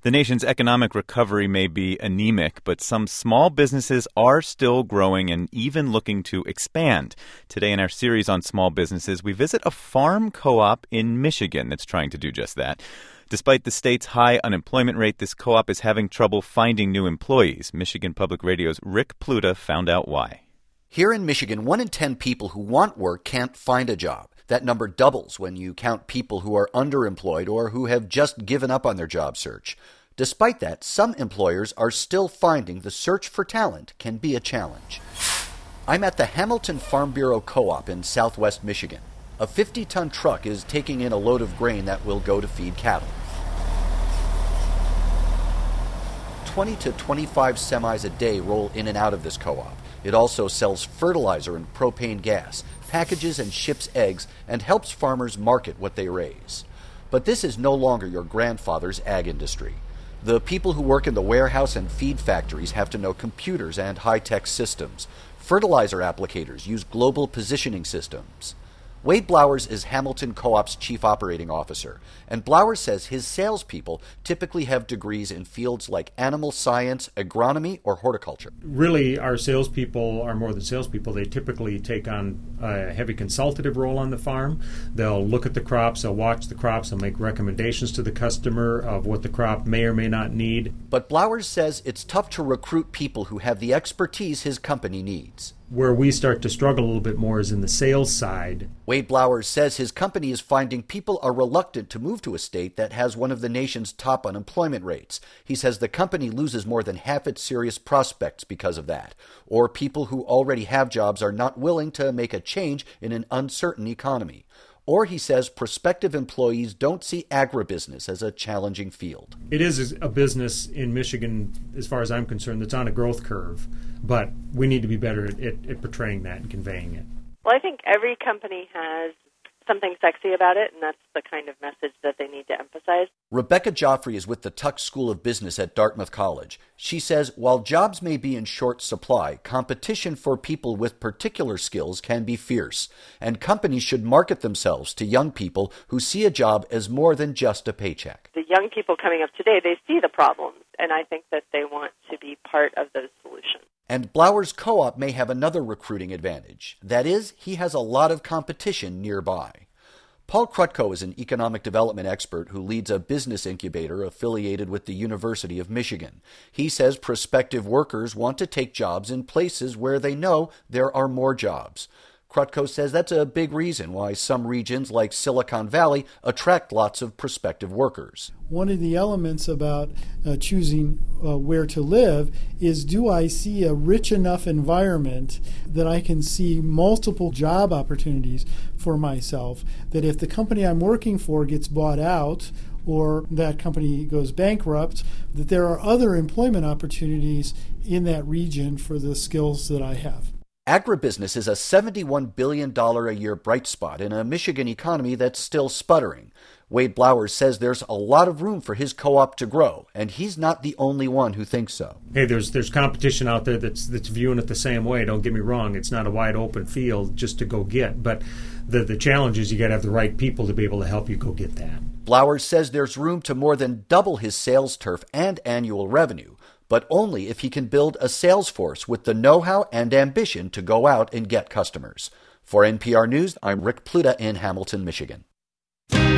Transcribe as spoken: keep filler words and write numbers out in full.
The nation's economic recovery may be anemic, but some small businesses are still growing and even looking to expand. Today in our series on small businesses, we visit a farm co-op in Michigan that's trying to do just that. Despite the state's high unemployment rate, this co-op is having trouble finding new employees. Michigan Public Radio's Rick Pluta found out why. Here in Michigan, one in ten people who want work can't find a job. That number doubles when you count people who are underemployed or who have just given up on their job search. Despite that, some employers are still finding the search for talent can be a challenge. I'm at the Hamilton Farm Bureau Co-op in southwest Michigan. A fifty-ton truck is taking in a load of grain that will go to feed cattle. twenty to twenty-five semis a day roll in and out of this co-op. It also sells fertilizer and propane gas, packages and ships eggs, and helps farmers market what they raise. But this is no longer your grandfather's ag industry. The people who work in the warehouse and feed factories have to know computers and high-tech systems. Fertilizer applicators use global positioning systems. Wade Blowers is Hamilton Co-op's chief operating officer, and Blowers says his salespeople typically have degrees in fields like animal science, agronomy, or horticulture. Really, our salespeople are more than salespeople. They typically take on a heavy consultative role on the farm. They'll look at the crops, they'll watch the crops, they'll make recommendations to the customer of what the crop may or may not need. But Blowers says it's tough to recruit people who have the expertise his company needs. Where we start to struggle a little bit more is in the sales side. Wade Blowers says his company is finding people are reluctant to move to a state that has one of the nation's top unemployment rates. He says the company loses more than half its serious prospects because of that. Or people who already have jobs are not willing to make a change in an uncertain economy. Or he says prospective employees don't see agribusiness as a challenging field. It is a business in Michigan, as far as I'm concerned, that's on a growth curve, but we need to be better at, at, at portraying that and conveying it. Well, I think every company has something sexy about it, and that's the kind of message that they need to emphasize. Rebecca Joffrey is with the Tuck School of Business at Dartmouth College. She says while jobs may be in short supply, competition for people with particular skills can be fierce, and companies should market themselves to young people who see a job as more than just a paycheck. The young people coming up today, they see the problems, and I think that they want to be part of those solutions. And Blowers Co-op may have another recruiting advantage. That is, he has a lot of competition nearby. Paul Krutko is an economic development expert who leads a business incubator affiliated with the University of Michigan. He says prospective workers want to take jobs in places where they know there are more jobs. Krutko says that's a big reason why some regions like Silicon Valley attract lots of prospective workers. One of the elements about uh, choosing uh, where to live is, do I see a rich enough environment that I can see multiple job opportunities for myself, that if the company I'm working for gets bought out or that company goes bankrupt, that there are other employment opportunities in that region for the skills that I have. Agribusiness is a seventy-one billion dollars a year bright spot in a Michigan economy that's still sputtering. Wade Blowers says there's a lot of room for his co-op to grow, and he's not the only one who thinks so. Hey, there's there's competition out there that's that's viewing it the same way. Don't get me wrong; it's not a wide open field just to go get. But the the challenge is you got to have the right people to be able to help you go get that. Blowers says there's room to more than double his sales turf and annual revenue, but only if he can build a sales force with the know-how and ambition to go out and get customers. For N P R News, I'm Rick Pluta in Hamilton, Michigan.